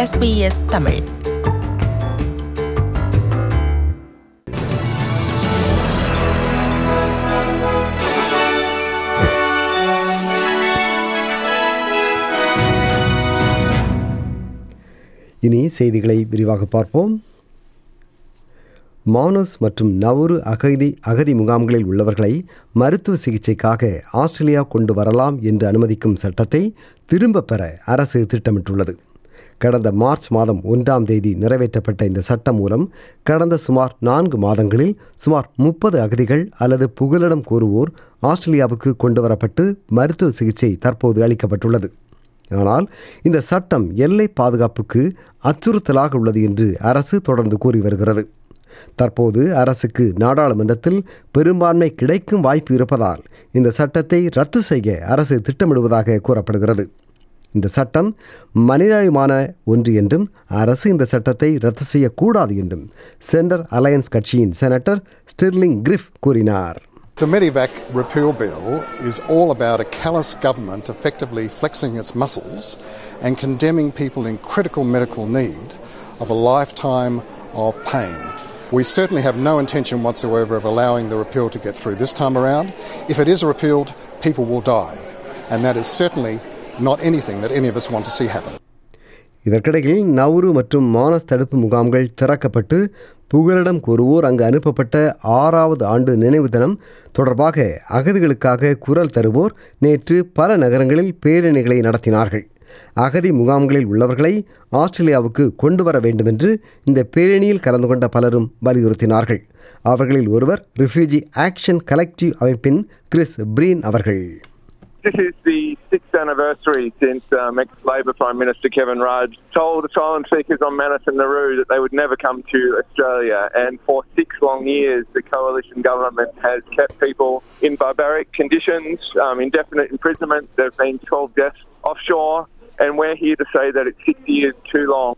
SBS Tamil. இனி செய்திகளை விரிவாக பார்ப்போம். மானஸ் மற்றும் நவுரு அகதி முகாம்களில் உள்ளவர்களை மருத்துவ சிகிச்சைக்காக ஆஸ்திரேலியா கொண்டு வரலாம் என்று அனுமதிக்கும் சட்டத்தை திரும்பப் பெற அரசு திட்டமிட்டுள்ளது. கடந்த மார்ச் மாதம் 1ஆம் தேதி நிறைவேற்றப்பட்ட இந்த சட்டம் மூலம் கடந்த சுமார் 4 மாதங்களில் சுமார் 30 அகதிகள் அல்லது புகலிடம் கோருவோர் ஆஸ்திரேலியாவுக்கு கொண்டு வரப்பட்டு மருத்துவ சிகிச்சை தற்போது அளிக்கப்பட்டுள்ளது. ஆனால் இந்த சட்டம் எல்லை பாதுகாப்புக்கு அச்சுறுத்தலாக உள்ளது என்று அரசு தொடர்ந்து கூறி வருகிறது. தற்போது அரசுக்கு நாடாளுமன்றத்தில் பெரும்பான்மை கிடைக்கும் வாய்ப்பு இருப்பதால் இந்த சட்டத்தை ரத்து செய்ய அரசு திட்டமிடுவதாக கூறப்படுகிறது. இந்த சட்டம் மனிதாயமான ஒன்று என்றும் அரசு இந்த சட்டத்தை ரத்து செய்யக்கூடாது என்றும் சென்டர் அலையன்ஸ் கட்சியின் செனட்டர் ஸ்டிர்லிங் கிரிஃப் கூறினார். The Medevac repeal bill is all about a callous government effectively flexing its muscles and condemning people in critical medical need of a lifetime of pain. We certainly have no intention whatsoever of allowing the repeal to get through this time around. If it is repealed, people will die. And that is certainly not anything that any of us want to see happen. இதற்கிடையில் நவுரு மற்றும் மானஸ் தடுப்பு முகாம்கள் திறக்கப்பட்டு புகலிடம் கோருவோர் அங்கு அனுப்பப்பட்ட 6வது ஆண்டு நினைவு தினம் தொடர்பாக அகதிகளுக்காக குரல் தருவோர் நேற்று பல நகரங்களில் பேரணிகளை நடத்தினார்கள். அகதி முகாம்களில் உள்ளவர்களை ஆஸ்திரேலியாவுக்கு கொண்டு வர வேண்டும் என்று இந்த பேரணியில் கலந்து கொண்ட பலரும் வலியுறுத்தினார்கள். அவர்களில் ஒருவர் ரிஃப்யூஜி ஆக்ஷன் கலெக்டிவ் அமைப்பின் கிறிஸ் பிரீன் அவர்கள். This is the 6th anniversary since ex-Labor Prime Minister Kevin Rudd told asylum seekers on Manus and Nauru that they would never come to Australia. And for 6 long years, the coalition government has kept people in barbaric conditions, indefinite imprisonment. There have been 12 deaths offshore, and we're here to say that it's 6 years too long.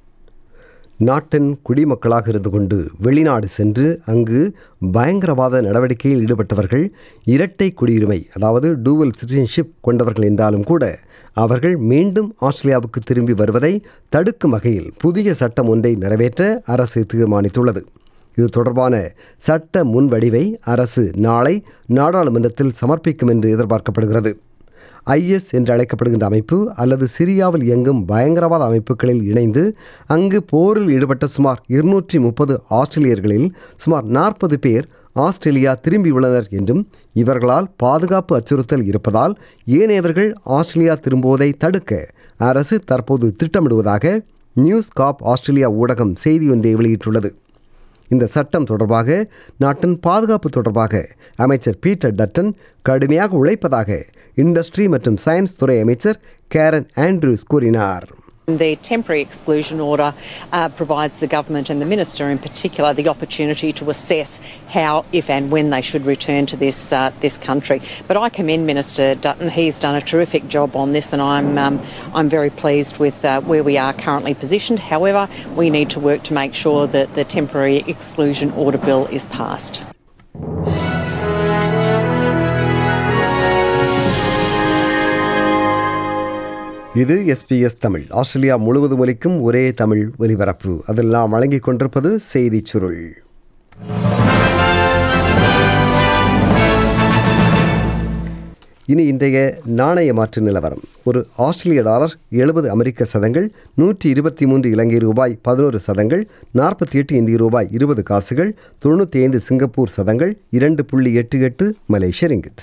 நாட்டின் குடிமக்களாக இருந்து கொண்டு வெளிநாடு சென்று அங்கு பயங்கரவாத நடவடிக்கையில் ஈடுபட்டவர்கள் இரட்டை குடியுரிமை அதாவது டூவல் சிட்டிசன்ஷிப் கொண்டவர்கள் என்றாலும் கூட அவர்கள் மீண்டும் ஆஸ்திரேலியாவுக்கு திரும்பி வருவதை தடுக்கும் வகையில் புதிய சட்டம் ஒன்றை நிறைவேற்ற அரசு தீர்மானித்துள்ளது. இது தொடர்பான சட்ட முன்வடிவை அரசு நாளை நாடாளுமன்றத்தில் சமர்ப்பிக்கும் என்று எதிர்பார்க்கப்படுகிறது. IS என்று அழைக்கப்படுகின்ற அமைப்பு அல்லது சிரியாவில் இயங்கும் பயங்கரவாத அமைப்புகளில் இணைந்து அங்கு போரில் ஈடுபட்ட சுமார் 230 ஆஸ்திரேலியர்களில் சுமார் 40 பேர் ஆஸ்திரேலியா திரும்பியுள்ளனர் என்றும் இவர்களால் பாதுகாப்பு அச்சுறுத்தல் இருப்பதால் ஏனையவர்கள் ஆஸ்திரேலியா திரும்புவதை தடுக்க அரசு தற்போது திட்டமிடுவதாக நியூஸ் காப் ஆஸ்திரேலியா ஊடகம் செய்தி ஒன்றை வெளியிட்டுள்ளது. இந்த சட்டம் தொடர்பாக நாட்டின் பாதுகாப்பு தொடர்பாக அமைச்சர் பீட்டர் டட்டன் கடுமையாக உழைப்பதாக இண்டஸ்ட்ரி மற்றும் சயின்ஸ் துறை அமைச்சர் கேரன் ஆண்ட்ரூஸ் கூறினார். The temporary exclusion order provides the government and the minister in particular the opportunity to assess how, if and when they should return to this country. But I commend Minister Dutton. He's done a terrific job on this, and I'm very pleased with where we are currently positioned. However, we need to work to make sure that the temporary exclusion order bill is passed. இது SBS தமிழ். Australia முழுவதும் ஒலிக்கும் ஒரே தமிழ் ஒலிபரப்பு. அதெல்லாம் வழங்கிக் கொண்டிருப்பது செய்திச் சுருள். இனி இன்றைய நாணய மாற்று நிலவரம். ஒரு ஆஸ்திரேலிய டாலர் 70 அமெரிக்க சதங்கள், 123 இலங்கை ரூபாய் 11 சதங்கள், 48 இந்திய ரூபாய் 20 காசுகள், 95 சிங்கப்பூர் சதங்கள், 2.88 மலேசிய ரிங்கித்.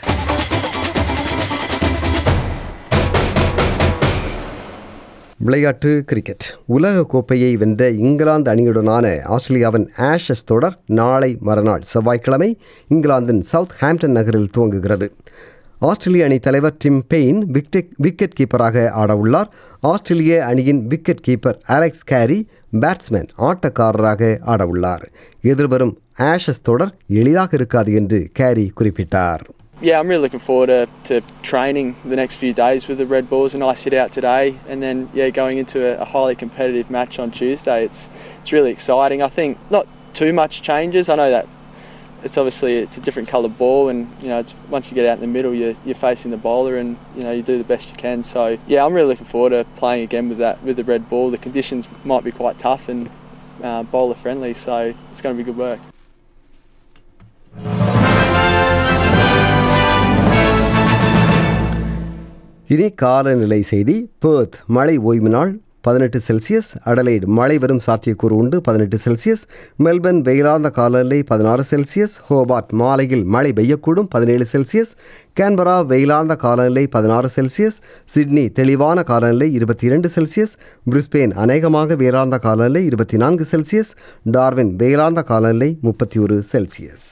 விளையாட்டு கிரிக்கெட். உலக கோப்பையை வென்ற இங்கிலாந்து அணியுடனான ஆஸ்திரேலியாவின் ஆஷஸ் தொடர் நாளை மறுநாள் செவ்வாய்க்கிழமை இங்கிலாந்தின் சவுத் ஹாம்ப்டன் நகரில் துவங்குகிறது. ஆஸ்திரேலிய அணி தலைவர் டிம் பெயின் விக்கெட் கீப்பராக ஆடவுள்ளார். ஆஸ்திரேலிய அணியின் wicket keeper Alex Carey batsman ஆட்டக்காரராக ஆடவுள்ளார். எதிர்வரும் ஆஷஸ் தொடர் எளிதாக இருக்காது என்று கேரி குறிப்பிட்டார். Yeah, I'm really looking forward to training the next few days with the Red Bulls, and I sit out today, and then going into a highly competitive match on Tuesday. It's really exciting. I think not too much changes. I know that it's obviously it's a different coloured ball, and it's once you get out in the middle, you're facing the bowler, and you do the best you can. So yeah, I'm really looking forward to playing again with the red ball. The conditions might be quite tough and bowler friendly, so it's going to be good work. இனி காலநிலை செய்தி. Perth மழை ஓய்வு நாள் 18 Celsius, அடலைட் மழை வரும் சாத்தியக்கூறு உண்டு 18 செல்சியஸ், மெல்பர்ன் வெயிலார்ந்த காலநிலை 16 செல்சியஸ், ஹோபார்ட் மாலையில் மழை பெய்யக்கூடும் 17 செல்சியஸ், கேன்பரா வெயிலார்ந்த காலநிலை 16 செல்சியஸ், சிட்னி தெளிவான காலநிலை 22 செல்சியஸ், பிரிஸ்பேன் அநேகமாக வெயிலார்ந்த காலநிலை 24 செல்சியஸ், டார்வின் வெயிலார்ந்த காலநிலை 31 செல்சியஸ்.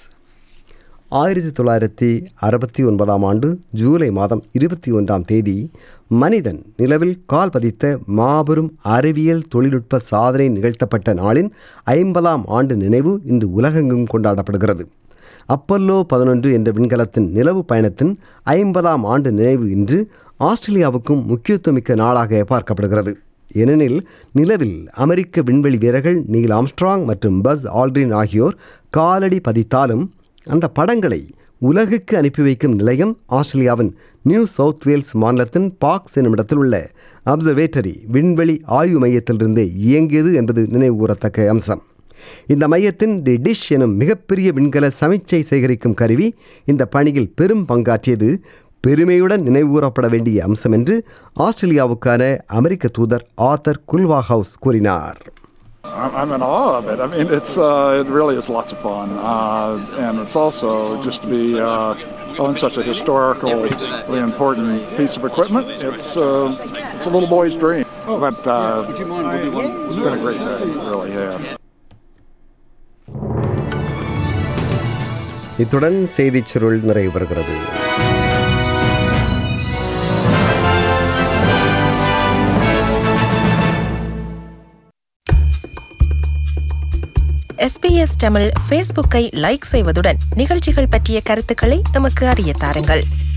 1969 ஆண்டு ஜூலை மாதம் 21ஆம் தேதி மனிதன் நிலவில் கால் பதித்த மாபெரும் அறிவியல் தொழில்நுட்ப சாதனை நிகழ்த்தப்பட்ட நாளின் 50ஆம் ஆண்டு நினைவு இன்று உலகெங்கும் கொண்டாடப்படுகிறது. அப்பல்லோ 11 என்ற விண்கலத்தின் நிலவு பயணத்தின் 50ஆம் ஆண்டு நினைவு இன்று ஆஸ்திரேலியாவுக்கும் முக்கியத்துவமிக்க நாளாக பார்க்கப்படுகிறது. ஏனெனில் நிலவில் அமெரிக்க விண்வெளி வீரர்கள் நீல் ஆம்ஸ்ட்ராங் மற்றும் பஸ் ஆல்ட்ரின் ஆகியோர் காலடி பதித்தாலும் அந்த படங்களை உலகுக்கு அனுப்பி வைக்கும் நிலையம் ஆஸ்திரேலியாவின் நியூ சவுத் வேல்ஸ் மாநிலத்தின் பார்க்ஸ் என்னும் இடத்தில் உள்ள அப்சர்வேட்டரி விண்வெளி ஆய்வு மையத்திலிருந்து இயங்கியது என்பது நினைவுகூரத்தக்க அம்சம். இந்த மையத்தின் தி டிஷ் எனும் மிகப்பெரிய விண்கல சமிச்சை சேகரிக்கும் கருவி இந்த பணியில் பெரும் பங்காற்றியது பெருமையுடன் நினைவுகூரப்பட வேண்டிய அம்சம் என்று ஆஸ்திரேலியாவுக்கான அமெரிக்க தூதர் ஆர்தர் குல்வாஹவுஸ் கூறினார். I'm in awe of it. I mean, it really is lots of fun, and it's also just to be on such a historically important piece of equipment. It's a little boy's dream, but it's been a great day. It really has. இத்துடன் செய்திச் சுருள் நிறைவு பெறுகிறது. SBS Tamil ஃபேஸ்புக்கை like செய்வதுடன் நிகழ்ச்சிகள் பற்றிய கருத்துக்களை எமக்கு அறிய தாருங்கள்.